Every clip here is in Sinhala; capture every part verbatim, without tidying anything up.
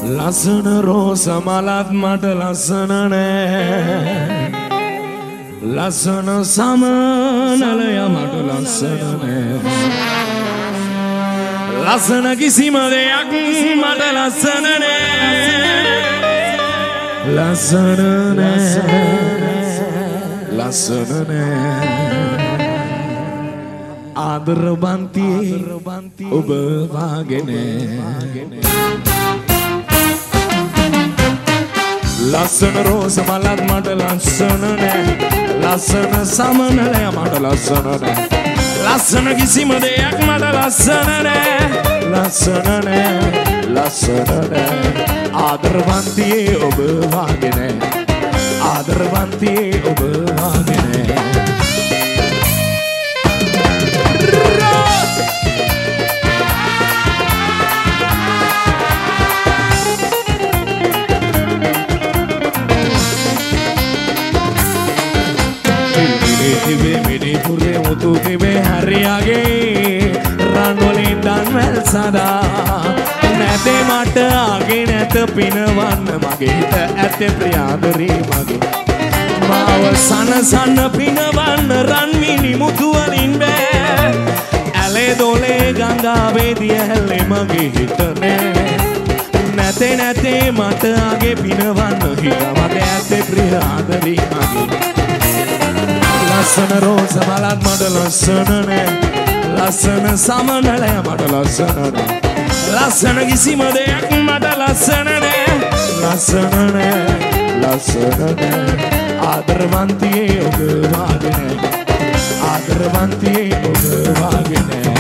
ලස්සන රෝස මලත් මට ලස්සන නෑ ලස්සන සමනලය මට ලස්සන නෑ ලස්සන කිසිම දෙයක් මට ලස්සන නෑ ලස්සන නෑ ලස්සන නෑ ආදරවන්ති ඔබ වාගේ නෑ ලස්සන රෝස මලත් මට ලස්සන නෑ ලස්සන සමනලය මට ලස්සන නෑ ලස්සන කිසිම දෙයක් මට ලස්සන නෑ ලස්සන නෑ ලස්සන නෑ ආදරවන්තියේ ඔබ වාගේ නෑ ආදරවන්තියේ ඔබ වාගේ නෑ මිනි පුරේ මුතු තිබේ හරියාගේ රන් වලින් දන්වැල් සදා නැතේ මට ආගේ නැත පිනවන්න මගේ හිත ඇත්තේ ප්‍රියාදරී මගේ මාව සනසන්න පිනවන්න රන් මිනි මුතු වලින් බෑ ඇලේ දොලේ ගංගාවේ දිය හැල්ලේ මගේ හිත නෑ නැතේ නැතේ මට ආගේ පිනවන්න හිත මගේ ඇත්තේ ප්‍රියාදරී මගේ ලස්සන රෝස මලත් මට ලස්සන නෑ ලස්සන සමනලය මට ලස්සන නෑ ලස්සන කිසිම දෙයක් මට ලස්සන නෑ ලස්සන නෑ ලස්සන නෑ ආදරවන්තියේ ඔබ වාගේ නෑ ආදරවන්තියේ ඔබ වාගේ නෑ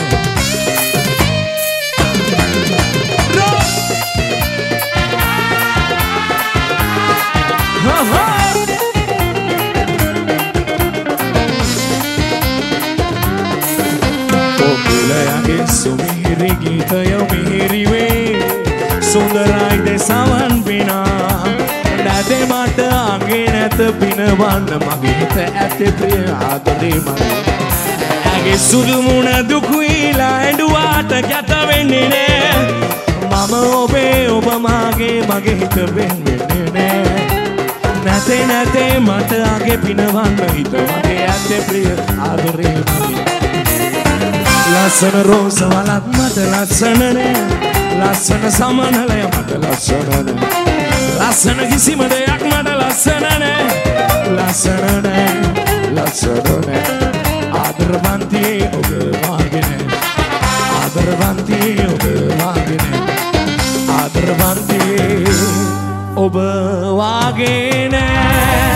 ඔබලයාගේ සුමිහිරි ගීතය මිහිරිවේ සුන්දරයි දෙසවන් පිනා නැතේ මට අගේ නැත පිනවන්න මගේ හිත ඇත්තේ ප්‍රිය ආදරේ මගේ ඇගේ සුදු මුණ දුකුයිලා ඇඬුවාට කැත වෙන්නේ නෑ මම ඔබේ ඔබ මාගේ මගේ හිත වෙන්නේ නෑ නැතේ නැතේ මට අගේ පිනවන්න හිත මගේ ඇත්තේ ප්‍රිය ආදරේ මගේ ලස්සන රෝස වලත් මට ලස්සන නෑ ලස්සන සමනලය මට ලස්සන නෑ ලස්සන කිසිම දෙයක් මට ලස්සන නෑ ලස්සන නෑ ලස්සන නෑ ආදරවන්තියේ ඔබ වාගේ නෑ ආදරවන්තියේ ඔබ වාගේ නෑ ආදරවන්තියේ ඔබ වාගේ නෑ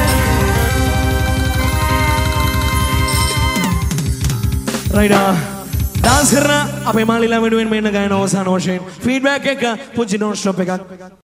රයිඩා ඩාන්ස් කරන අපේ මාලිලා වෙනුවෙන් මෙන්න ගායන අවසාන වශයෙන් ෆීඩ්බැක් එක පුංචි නෝන් ස්ටොප් එකක්